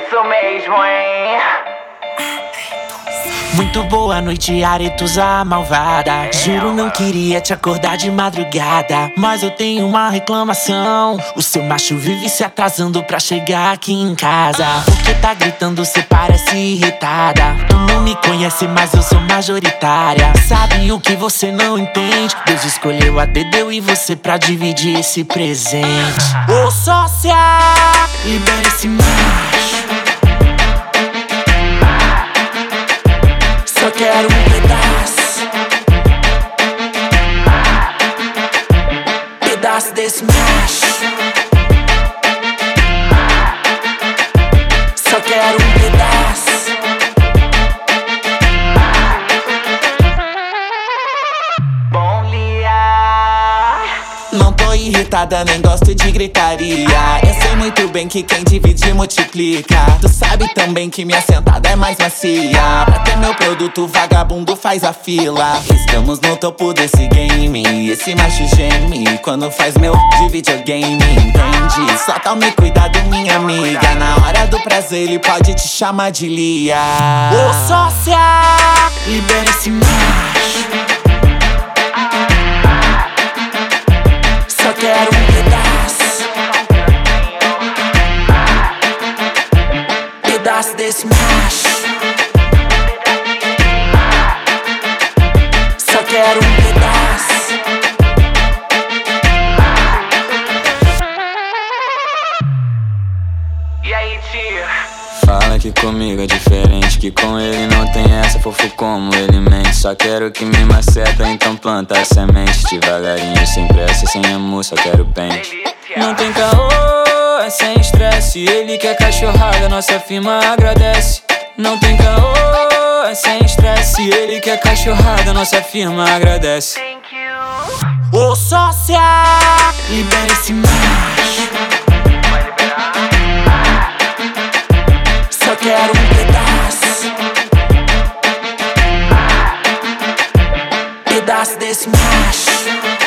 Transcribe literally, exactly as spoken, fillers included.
isso mesmo, hein? Muito boa noite, Aretusa malvada. Juro não queria te acordar de madrugada, mas eu tenho uma reclamação. O seu macho vive se atrasando pra chegar aqui em casa. Porque tá gritando, cê parece irritada. Tu não me conhece, mas eu sou majoritária. Sabe o que você não entende? Deus escolheu a Dedeu e você pra dividir esse presente. Ô sócia, libera esse macho. Só quero um pedaço, pedaço desse macho. Só quero um pedaço. Bom dia. Não tô irritada, nem gosto de gritaria. Eu sei muito bem que quem divide multiplica. Tu sabe também que minha sentada é mais macia. Pra ter meu produto, vagabundo faz a fila. Estamos no topo desse game. Esse macho geme quando faz meu de videogame, entende? Só tome cuidado, minha amiga. Na hora do prazer ele pode te chamar de Lia. Ô sócia, libera esse macho. Só quero um pedaço, pedaço desse macho. Só quero um pedaço. E aí, tia? Fala que comigo é diferente, que com ele não tem essa, fofo como ele mente. Só quero que me maceta, então planta a semente. Devagarinho, sem pressa, sem amor, só quero pente. Não tem caô, é sem estresse. Ele quer cachorrada, nossa firma agradece. Não tem caô, é sem estresse. Ele quer cachorrada, nossa firma agradece. Thank you. Ô sócia, libera esse macho. Vai liberar? Só quero um pedaço, pedaço desse macho.